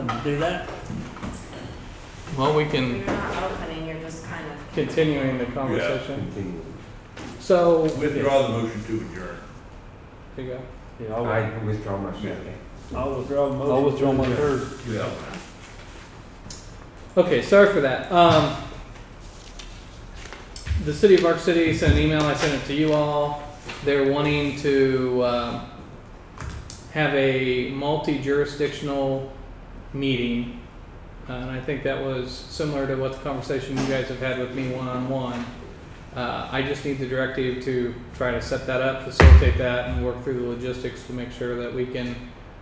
open to do that? Well, we can You're not opening, you're just kind of. continuing the conversation. Continue. So, Withdraw the motion to adjourn. there you go. Yeah, I withdraw my second. I'll withdraw the motion. I'll withdraw my to adjourn. third. Yeah. Okay, sorry for that. The city of Arc City sent an email. I sent it to you all. They're wanting to have a multi-jurisdictional meeting, and I think that was similar to what the conversation you guys have had with me one-on-one. I just need the directive to try to set that up, facilitate that, and work through the logistics to make sure that we can,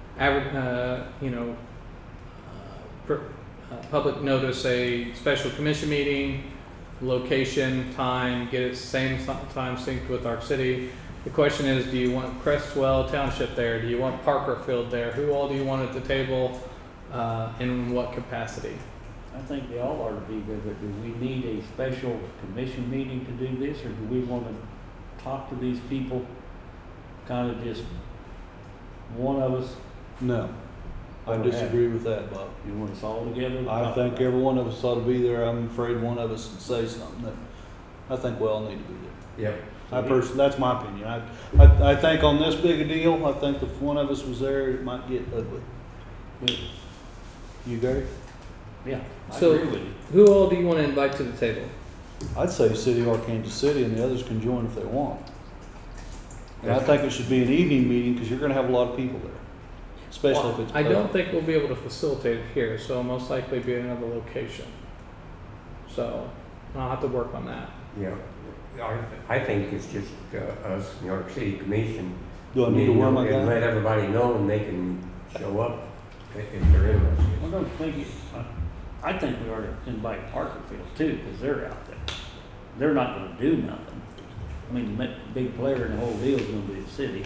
public notice a special commission meeting, location, time, get it same time synced with Arc City. The question is, do you want Crestwell Township there? Do you want Parkerfield there? Who all do you want at the table, in what capacity? I think they all ought to be there, but do we need a special commission meeting to do this, or do we want to talk to these people? Kind of just, one of us, No, I disagree with that, Bob. you want us all together? to I talk think about it? every one of us ought to be there. I'm afraid one of us would say something that I think we all need to be there. Yep. That's my opinion. I think on this big a deal, I think if one of us was there, it might get ugly. Good. You agree? Yeah, I So- agree with you. Who all do you want to invite to the table? I'd say City of Arkansas City, and the others can join if they want. And I think it should be an evening meeting, because you're gonna have a lot of people there, especially if it's. I don't think we'll be able to facilitate it here, so it'll most likely be another location. So I'll have to work on that. Yeah. I think it's just us, New York City Commission. Do I need to wear my And let guy? everybody know, and they can show up if they're interested. Well, don't think it, I think we ought to invite Parkerfield too, because they're out there. They're not gonna do nothing. I mean, the big player in the whole deal is gonna be the city,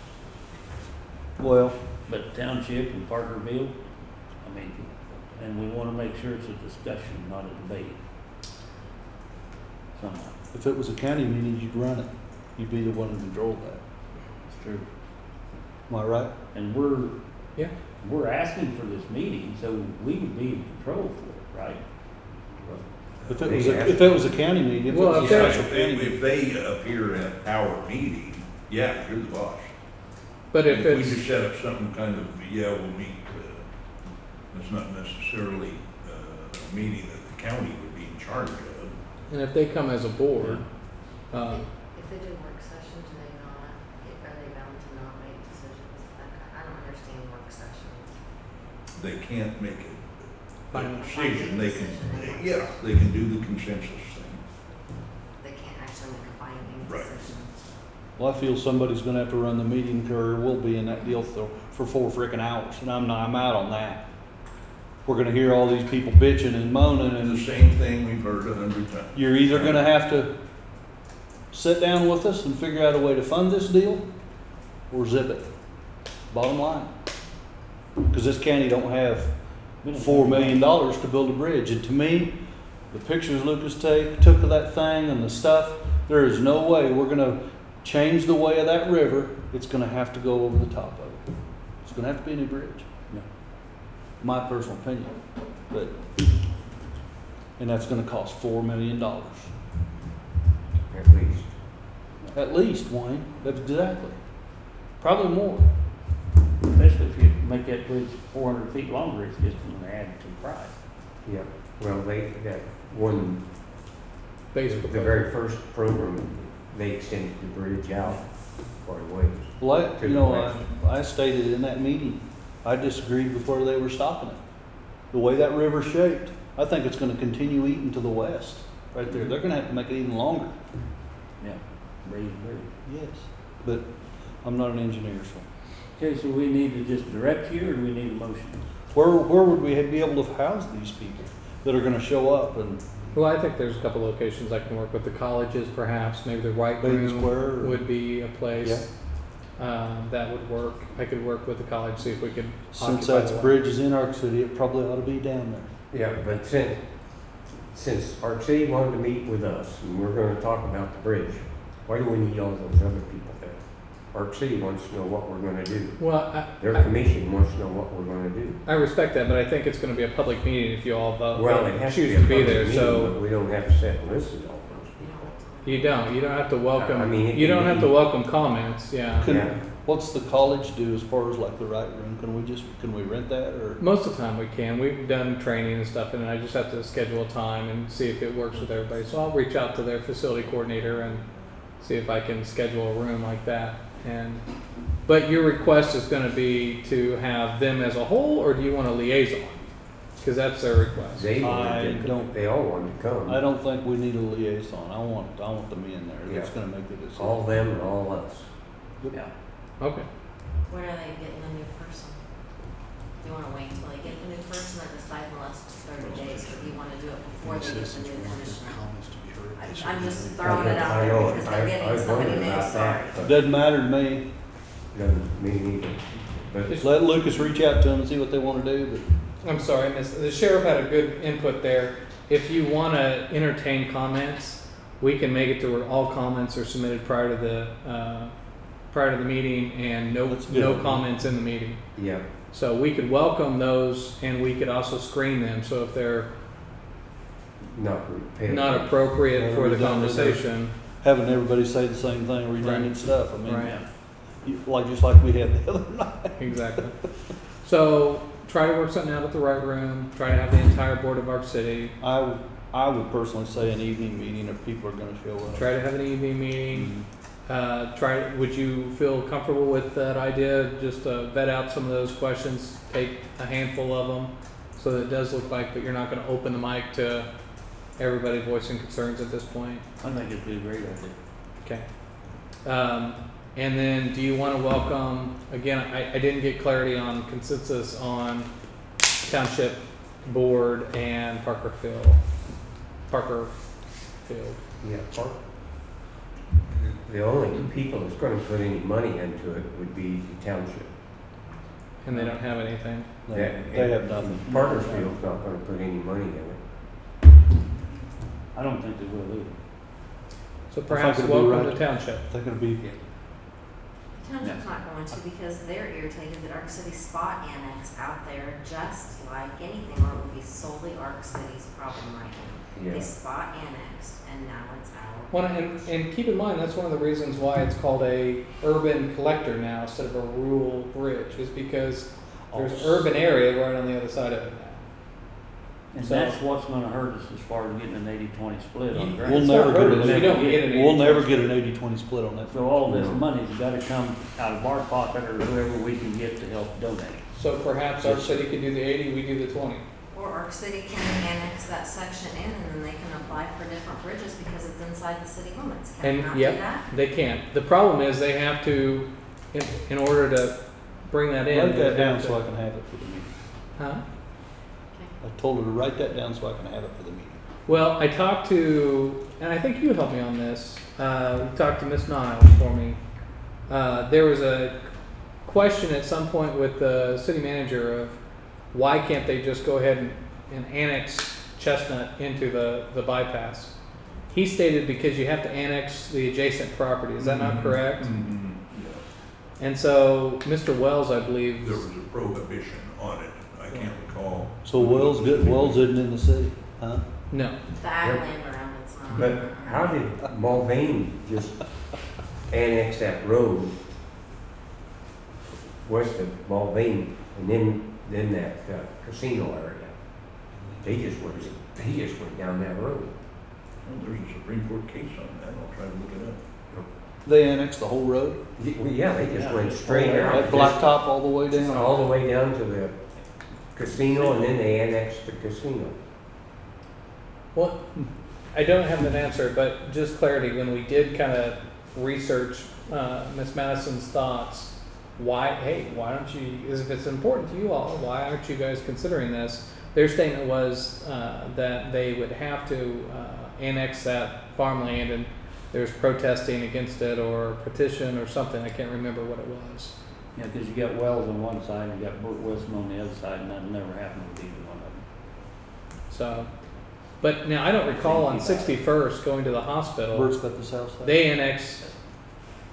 Well, but Township and Parkerville, I mean, and we wanna make sure it's a discussion, not a debate. Somehow, if it was a county meeting, you'd run it. You'd be the one who controlled that. it's true. Am I right? And we're Yeah. asking for this meeting, so we would be in control for it, right? If it was a county meeting, if it Well, was a if they're- special county meeting. If they appear at our meeting, yeah, you're the boss. But if We just it's, set up some kind of, yeah, we'll meet, it's not necessarily a meeting that the county would be in charge of. and if they come as a board, If they do work sessions, do they not, are they bound to not make decisions? I don't understand work sessions. They can't make Final a decision, they can, decision. yeah, they can do the consensus thing. They can't actually make a binding Right. decision. Well, I feel somebody's gonna have to run the meeting, or we'll be in that deal for 4 frickin' hours, and I'm out on that. We're gonna hear all these people bitching and moaning, And the and same thing we've heard 100 times. you're either gonna have to sit down with us and figure out a way to fund this deal, or zip it. Bottom line. Because this county don't have $4 million to build a bridge, and to me, the pictures Lucas took of that thing and the stuff, there is no way we're gonna change the way of that river. It's gonna have to go over the top of it. It's gonna have to be a new bridge. No. My personal opinion, but, and that's gonna cost $4 million. At least. At least, Wayne, that's exactly. Probably more. Especially if you make that bridge 400 feet longer, it's just gonna add to the price. Yeah. Well, that one, base the proposal. very first program, they extended the bridge out quite a ways. Well, To the west. I stated in that meeting, I disagreed with where they were stopping it. The way that river's shaped, I think it's gonna continue eating to the west, right there. They're gonna have to make it even longer. Yeah, raise the bridge. Yes. But I'm not an engineer, so. Okay, so we need to just direct you, or do we need a motion? Where would we be able to house these people that are gonna show up and Well, I think there's a couple locations I can work with. The colleges, perhaps, maybe the White Baby Room Square or- would be a place. That would work. I could work with the college, see if we could. since occupy that's the lot. bridges in Arc City, it probably ought to be down there. Yeah, but since Arc City wanted to meet with us, and we're gonna talk about the bridge, why do we need all those other people there? Arc City wants to know what we're gonna do. Well, Their commission wants to know what we're gonna do. I respect that, but I think it's gonna be a public meeting if you all vote, Well, it has to choose be a to be public there, meeting, so. but we don't have to sit and listen to all those people. You don't have to welcome, I mean, it you can don't have to be- welcome comments, yeah. Can- Yeah. What's the college do as far as like the right room? Can we rent that or? Most of the time we can. We've done training and stuff, and I just have to schedule a time and see if it works with everybody. So I'll reach out to their facility coordinator and see if I can schedule a room like that. But your request is going to be to have them as a whole, or do you want a liaison? Because that's their request. They I all want to come. I don't think we need a liaison. I want them in there. That's Yeah. gonna make the decision. All them and all us. Yeah. Okay. When are they getting the new person? Do you wanna wait until they get the new person or decide in the last 30 days, or do you wanna do it before they get the new commissioner? I'm just throwing it out I there know, because I they're was getting somebody wondering new, about sorry. that, but Doesn't matter to me. doesn't mean either. But Just let Lucas reach out to them and see what they wanna do, but I'm sorry, Miss. The sheriff had a good input there. If you want to entertain comments, we can make it to where all comments are submitted prior to the meeting, and That's a good no idea. comments in the meeting. yeah, So we could welcome those, and we could also screen them. So if they're not repaired. not appropriate for the Redundant. conversation, having everybody say the same thing, redundant Right. stuff, I mean, right? just like we had the other night. Exactly. So try to work something out with the right room. Try to have the entire board of Arc City. I would personally say an evening meeting if people are gonna show up. Try to have an evening meeting. Mhm. Would you feel comfortable with that idea? Just to vet out some of those questions, take a handful of them, so that it does look like that you're not going to open the mic to everybody voicing concerns at this point. I think it'd be a great idea. Okay. And then, do you want to welcome? Again, I didn't get clarity on consensus on Township Board and Parkerfield. Yeah, Park. The only people that's gonna put any money into it would be the township. And they don't have anything. They have nothing. Parkersfield's not gonna put any money in it. I don't think they will either. So perhaps it'll be welcome right. to Township. I think it'll be, The township's not going to because they're irritated that Arc City spot annex out there just like anything, or it would be solely Arc City's problem right now. Yeah. They spot annexed and now it's our. Well, and keep in mind, that's one of the reasons why it's called a urban collector now instead of a rural bridge, is because there's urban area right on the other side of it now. And So- that's what's gonna hurt us as far as getting an 80-20 split on grants. We'll It's not never get hurting an us. You don't get an we'll never 80-20 get an 80-20 split on that. So all this No. money's gotta come out of our pocket or whoever we can get to help donate. So perhaps our city could do the 80, we do the 20. Or Arc City can annex that section in and then they can apply for different bridges because it's inside the city limits. Can they And not do yep, that? they can't. The problem is they have to, in order to bring that in. Write they that down have to- so I can have it for the meeting. Huh? I told her to write that down so I can have it for the meeting. Well, I talked to, and I think you helped me on this. We talked to Miss Niles for me. There was a question at some point with the city manager of why can't they just go ahead and annex Chestnut into the bypass? He stated because you have to annex the adjacent property. Is that not correct? Mhm, yeah. And so Mr. Wells, I believe, There was a prohibition on it, I can't recall. So Wells isn't in the city, huh? no. The ag land around it's not. But how did Mulvane just annex that road west of Mulvane and then that casino area? They just went down that road. Well, there's a Supreme Court case on that, I'll try to look it up. They annexed the whole road? Well, yeah, they just Yeah, went just straight all out. That blacktop all the way Just down? all the way down to the casino and then they annexed the casino. Well, I don't have an answer, but just clarity, when we did kind of research Miss Madison's thoughts, why don't you, if it's important to you all, why aren't you guys considering this? Their statement was that they would have to annex that farmland, and there's protesting against it or petition or something. I can't remember what it was. Yeah, cause you got Wells on one side and you got Burt Wilson on the other side, and that never happened with either one of them. So, but now I don't recall on 61st going to the hospital. Bert's got the south side. They annexed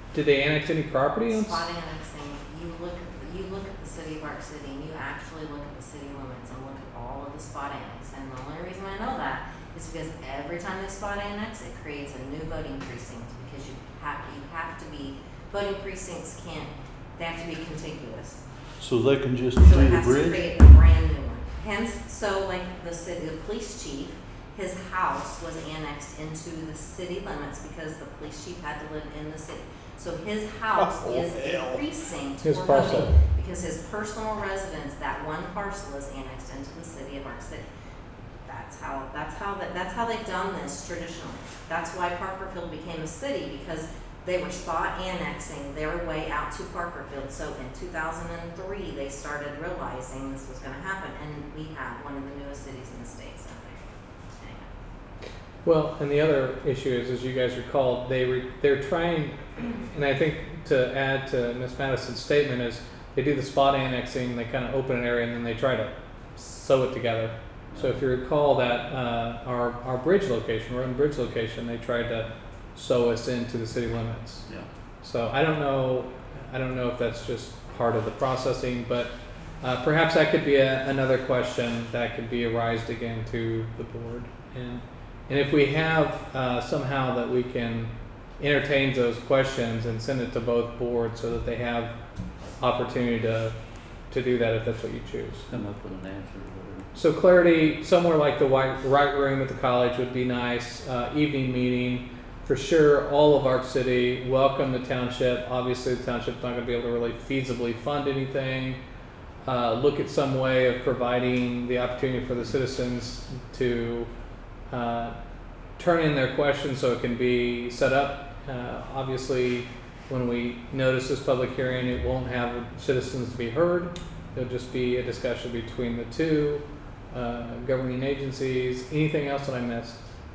Did they annex any property? Spot annexing, you look at the city of Arc City and you actually look at the city limits and look at all of the spot annex. And the only reason I know that is because every time they spot annex, it creates a new voting precinct because you have to be, voting precincts they have to be contiguous. So they can just So do it the has to bridge? create a brand new one. Hence, so like the police chief, his house was annexed into the city limits because the police chief had to live in the city. So his house Oh, is hell. a precinct His for parcel. voting because his personal residence, that one parcel, is annexed into the city of Arc City. That's how they've done this traditionally. That's why Parkerfield became a city, because they were spot annexing their way out to Parkerfield. So in 2003, they started realizing this was going to happen, and we have one of the newest cities in the state. So anyway. Well, and the other issue is, as you guys recall, they're trying, and I think to add to Ms. Madison's statement is, they do the spot annexing, they kind of open an area, and then they try to sew it together. So if you recall that our bridge location, Roden Bridge location, they tried to sew us into the city limits. Yeah. So I don't know if that's just part of the processing, but perhaps that could be another question that could be arised again to the board. And if we have somehow that we can entertain those questions and send it to both boards so that they have opportunity to do that if that's what you choose. Come up with an answer or whatever. So clarity, somewhere like the right room at the college would be nice. Evening meeting, for sure. All of Arc City, welcome the township. Obviously, the township's not going to be able to really feasibly fund anything. Look at some way of providing the opportunity for the citizens to turn in their questions so it can be set up. Obviously, when we notice this public hearing, it won't have citizens to be heard. It'll just be a discussion between the two governing agencies. Anything else that I missed?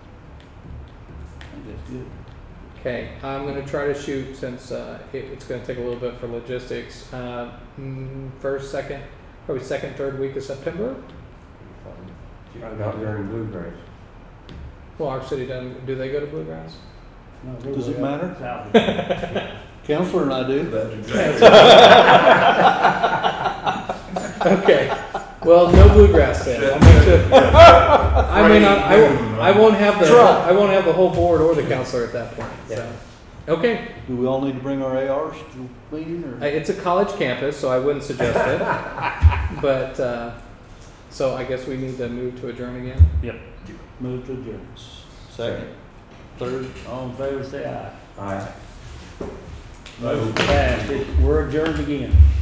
I think that's good. Okay, I'm going to try to shoot, since it's going to take a little bit for logistics. First, second, probably second, third week of September. Out there in Bluegrass. Well, Arc City doesn't. Do they go to Bluegrass? No, Does it matter? South. Counselor and I do. That's exactly. Okay. Well, no Bluegrass then. I'll make sure. I may not. I won't have the. Try. I won't have the whole board or the counselor at that point. So. Okay. Do we all need to bring our ARs to the meeting, or? It's a college campus, so I wouldn't suggest it. But so I guess we need to move to adjourn again. Yep. Move to adjourn. Second, third. All in favor, say aye. Aye. Motion passed. We're adjourned again.